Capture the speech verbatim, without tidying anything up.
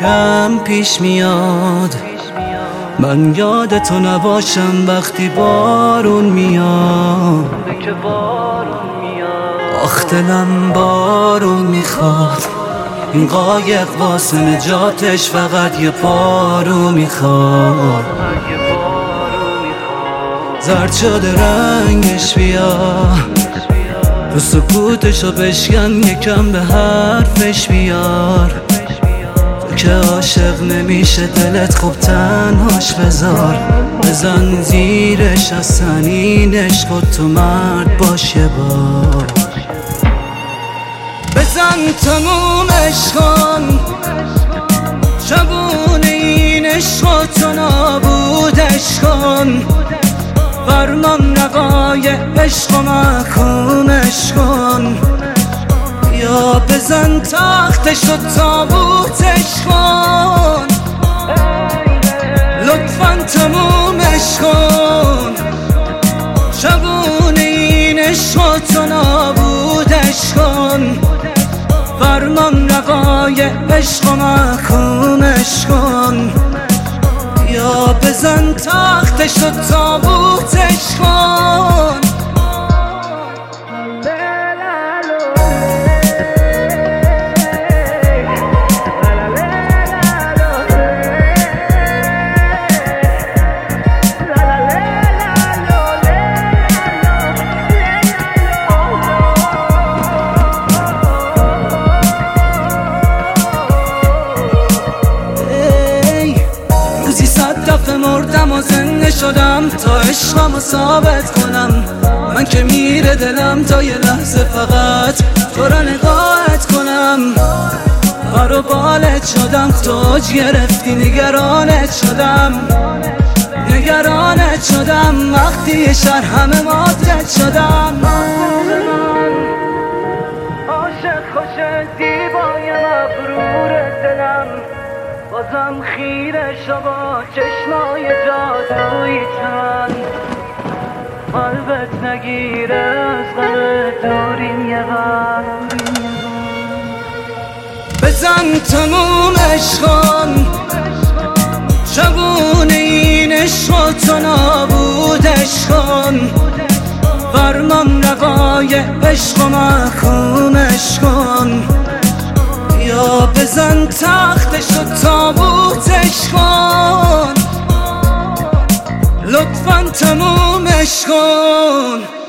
کم پیش میاد، من یاد تو نباشم وقتی بارون میاد. آخ دلم بارون میخواد، این قایق واسه نجاتش فقط یه پارو میخواد. زرد شده رنگش بیا، تو سکوتشو بشکن یکم به حرفش بیار. تو که عاشق نمیشه دلت خوب تنهاش بذار، بزن زیرش از سنینش خود تو مرد باش یه بار. بزن تموم عشقان، شبونه این عشق و تو نابودش کن. فرمان روای عشق و محکومش کن، یا بزن تختش و تابوتش کن. لطفاً تمومش کن، شبونه این عشق و تو نابودش کن. فرمان روای عشق و محکومش کن، یا بزن تختش و تابوتش کن. مردم و زنده شدم تا عشقمو ثابت کنم. من که میره دلم تا یه لحظه فقط تو را نگاهت کنم. بر و بالت شدم توج گرفتی، نگرانت شدم نگرانت شدم وقتی یه شهر همه ماتت شدم. عاشق خوش دیبای مبرور دلم، بازم خیره شو با چشمای جادویی چند. قلبت نگیره از غم دوریم یه بر. بزن تمومش کن، شبونه این عشق و تو نابودش کن. فرمان روای عشق و محکومش کن، یا بزن تختش و تابوتش کن. لطفاً تمومش کن.